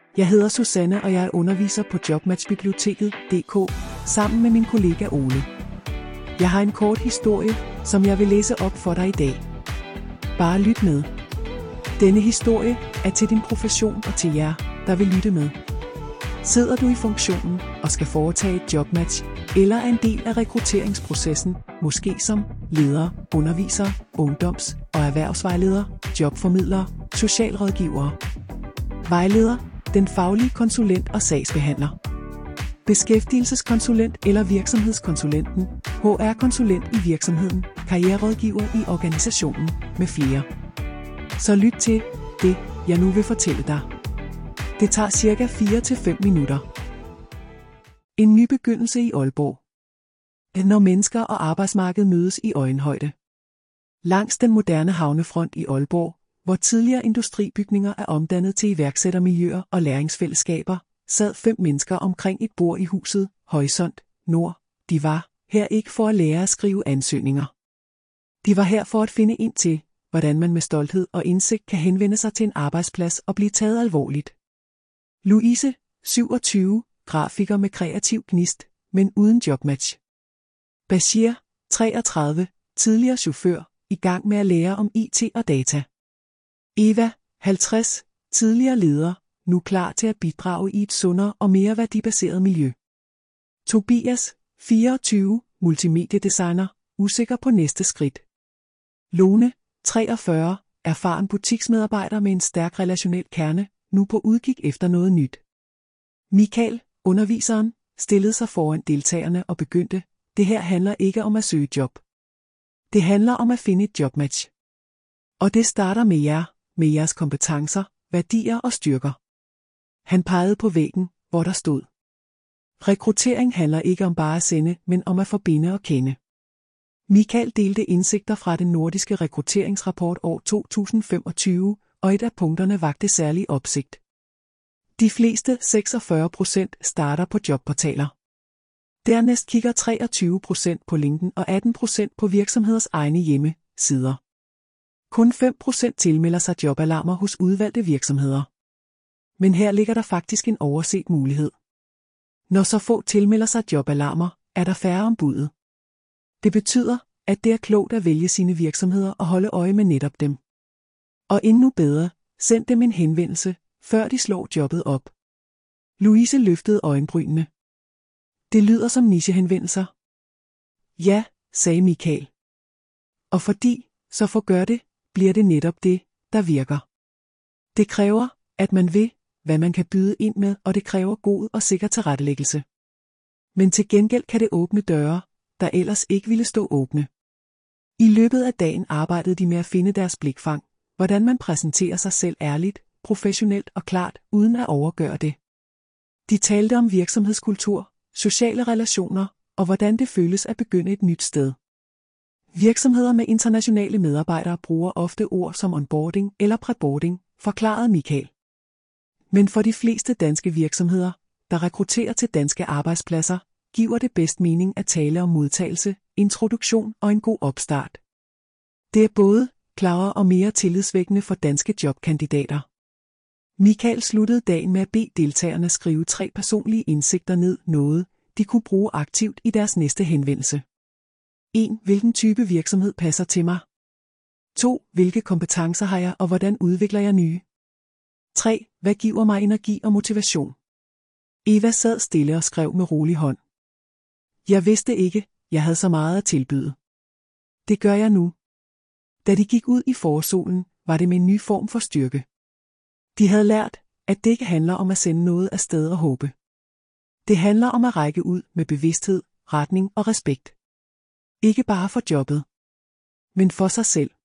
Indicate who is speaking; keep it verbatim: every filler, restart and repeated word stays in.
Speaker 1: Jeg hedder Susanne, og jeg er underviser på jobmatchbiblioteket punktum d k sammen med min kollega Ole. Jeg har en kort historie, som jeg vil læse op for dig i dag. Bare lyt med. Denne historie er til din profession og til jer, der vil lytte med. Sidder du i funktionen og skal foretage et jobmatch, eller er en del af rekrutteringsprocessen, måske som leder, underviser, ungdoms- og erhvervsvejleder, jobformidler, socialrådgivere, vejleder, den faglige konsulent og sagsbehandler, beskæftigelseskonsulent eller virksomhedskonsulenten, H R-konsulent i virksomheden, karriererådgiver i organisationen med flere. Så lyt til det, jeg nu vil fortælle dig. Det tager cirka fire til fem minutter. En ny begyndelse i Aalborg. Når mennesker og arbejdsmarked mødes i øjenhøjde. Langs den moderne havnefront i Aalborg, hvor tidligere industribygninger er omdannet til iværksættermiljøer og læringsfællesskaber, sad fem mennesker omkring et bord i huset Horisont Nord. De var her ikke for at lære at skrive ansøgninger. De var her for at finde ind til, hvordan man med stolthed og indsigt kan henvende sig til en arbejdsplads og blive taget alvorligt. Louise, syvogtyve, grafiker med kreativ gnist, men uden jobmatch. Bashir, treogtredive, tidligere chauffør, i gang med at lære om I T og data. Eva, halvtreds, tidligere leder, nu klar til at bidrage i et sundere og mere værdibaseret miljø. Tobias, fireogtyve, multimediedesigner, usikker på næste skridt. Lone, treogfyrre, erfaren butiksmedarbejder med en stærk relationel kerne, nu på udkig efter noget nyt. Michael, underviseren, stillede sig foran deltagerne og begyndte: det her handler ikke om at søge job. Det handler om at finde et jobmatch. Og det starter med jer, med jeres kompetencer, værdier og styrker. Han pegede på væggen, hvor der stod: rekruttering handler ikke om bare at sende, men om at forbinde og kende. Michael delte indsigter fra den nordiske rekrutteringsrapport år to tusind femogtyve, og et af punkterne vakte særlig opsigt. De fleste, seksogfyrre procent, starter på jobportaler. Dernæst kigger treogtyve procent på LinkedIn og atten procent på virksomheders egne hjemmesider. Kun fem procent tilmelder sig jobalarmer hos udvalgte virksomheder. Men her ligger der faktisk en overset mulighed. Når så få tilmelder sig jobalarmer, er der færre om budet. Det betyder, at det er klogt at vælge sine virksomheder og holde øje med netop dem. Og endnu bedre, send dem en henvendelse, før de slår jobbet op. Louise løftede øjenbrynene. Det lyder som nichehenvendelser. Ja, sagde Michael. Og fordi, så for gør det, bliver det netop det, der virker. Det kræver, at man ved, hvad man kan byde ind med, og det kræver god og sikker tilrettelæggelse. Men til gengæld kan det åbne døre, der ellers ikke ville stå åbne. I løbet af dagen arbejdede de med at finde deres blikfang, hvordan man præsenterer sig selv ærligt, professionelt og klart, uden at overgøre det. De talte om virksomhedskultur, sociale relationer og hvordan det føles at begynde et nyt sted. Virksomheder med internationale medarbejdere bruger ofte ord som onboarding eller preboarding, forklarede Michael. Men for de fleste danske virksomheder, der rekrutterer til danske arbejdspladser, giver det bedst mening at tale om modtagelse, introduktion og en god opstart. Det er både klarere og mere tillidsvækkende for danske jobkandidater. Michael sluttede dagen med at bede deltagerne skrive tre personlige indsigter ned, noget de kunne bruge aktivt i deres næste henvendelse. en. Hvilken type virksomhed passer til mig? to. Hvilke kompetencer har jeg, og hvordan udvikler jeg nye? tre. Hvad giver mig energi og motivation? Eva sad stille og skrev med rolig hånd. Jeg vidste ikke, jeg havde så meget at tilbyde. Det gør jeg nu. Da de gik ud i forsolen, var det med en ny form for styrke. De havde lært, at det ikke handler om at sende noget afsted og håbe. Det handler om at række ud med bevidsthed, retning og respekt. Ikke bare for jobbet, men for sig selv.